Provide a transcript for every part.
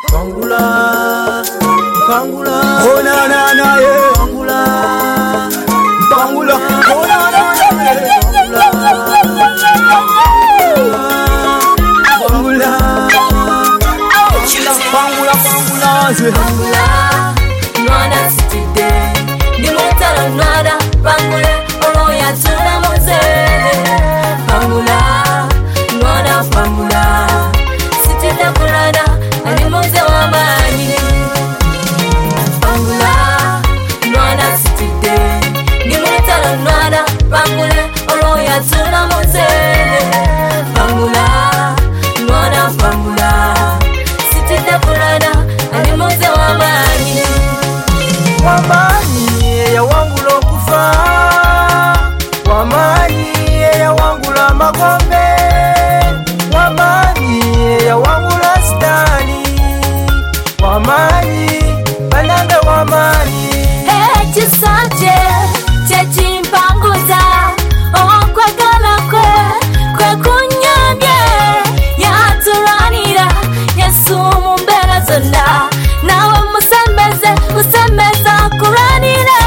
Bangula, Bangula, oh na na na yeah. Bangula, Bangula, oh na na na yeah. Bangula, Bangula, Bangula, Nwada City Day. Ni mutala Nwada, Bangula, Oloya tuna moze. Bangula, Nwada, Bangula, City Day Kulada, ani moze wamani. Bangula, Nwada City Day. Ni mutala Nwada, Bangula, Oloya tuna moze. Bangula, Nwada, Bangula, City Day Kulada, ani moze wamani. Wamani ya wangu lokufa, wamani ya wangu la magombe, wamani ya wangu la stani, wamani banande wamani. Chisanje chechimpanguza okwagala kwe kunyambye yaturanira Yesu mumbera zonna nawe musembeze usembeza kuranire.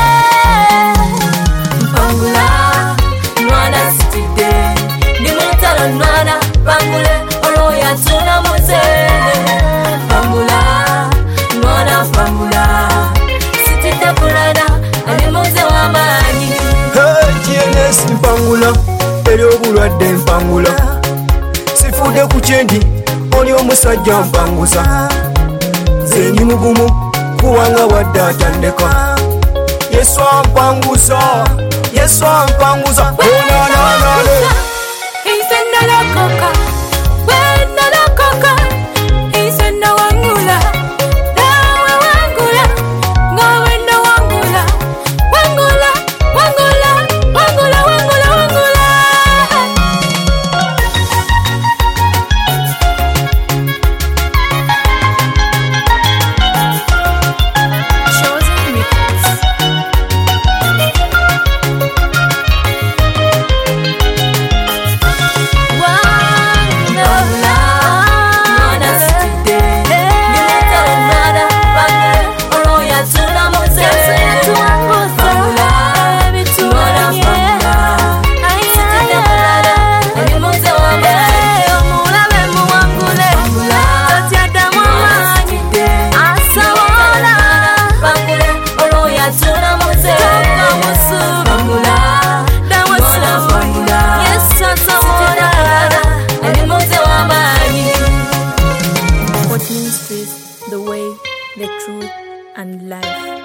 Bangula, Nwada City Day. Ndi mutalo Nwada, Bangula, Oloya tuna moze. Bangula, Nwada, Bangula, City Day Kulada, ani moze wamani. Hey, TNS mpangula, eri obulwadde mpangula, sifude ku kyendi, oli omusajja mpanguza, zenyi mugumu kuwanga wadde atandeka. Yesu ampanguza, Yesu ampanguza, oh na na na na. The way, the truth, and life.